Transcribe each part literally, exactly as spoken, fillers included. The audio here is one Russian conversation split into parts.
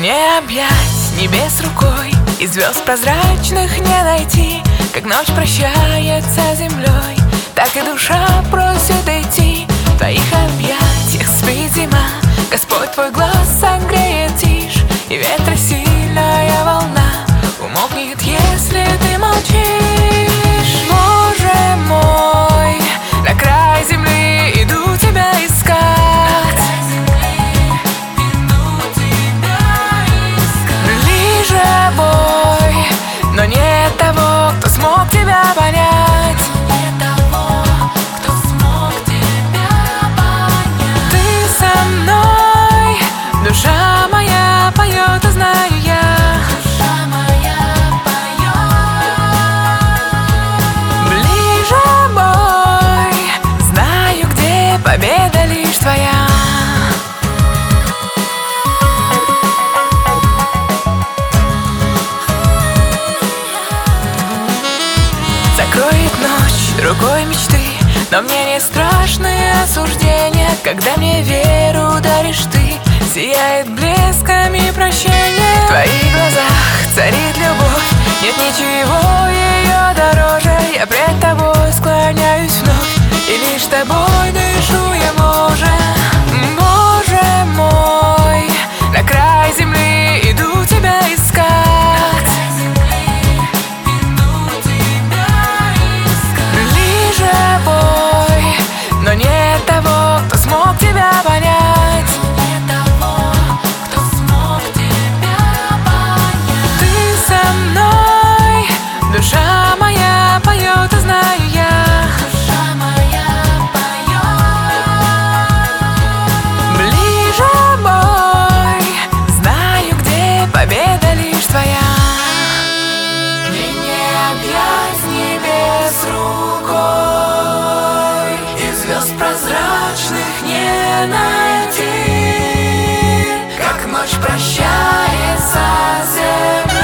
не объять небес рукой, и звезд прозрачных не найти. Как ночь прощается с землей, так и душа просит идти. В твоих объятиях спит зима, Господь твой глаз согреет тишь, и ветра сильная волна умолкнет, если ты молчишь. Боже мой, на край земли иду тебя искать. Ближе бой, но нет того, кто смог тебя понять. Ты со мной, душа моя поет, и знаю я. Ближе бой, знаю, где победа лишь твоя. Закроет ночь рукой мечты, но мне не страшны осуждения. Когда мне веру даришь ты, сияет блесками прощения. В твоих глазах царит любовь, нет ничего ее дороже. Я пред тобой склоняюсь вновь, и лишь тобой дышу я, Боже. Боже мой, на край земли иду тебя искать. Но нет того, кто смог тебя понять. Ты со мной, душа моя поет, и знаю я. Ближе бой, знаю, где победа лишь твоя. Мне не объять небес рукой, звезд прозрачных не найти. Как ночь прощается с землей,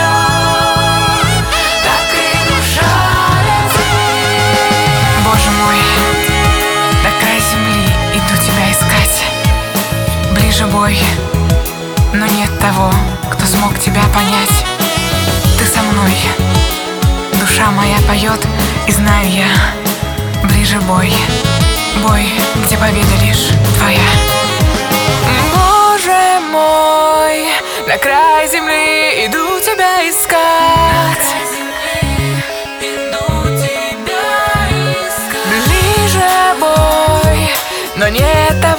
так и душа летит. Боже мой, на край земли иду тебя искать. Ближе бой, но нет того, кто смог тебя понять. Ты со мной, душа моя поет, и знаю я. Ближе бой, бой, где победа лишь твоя. Боже мой, на край земли иду тебя искать. Ближе бой, но нет того,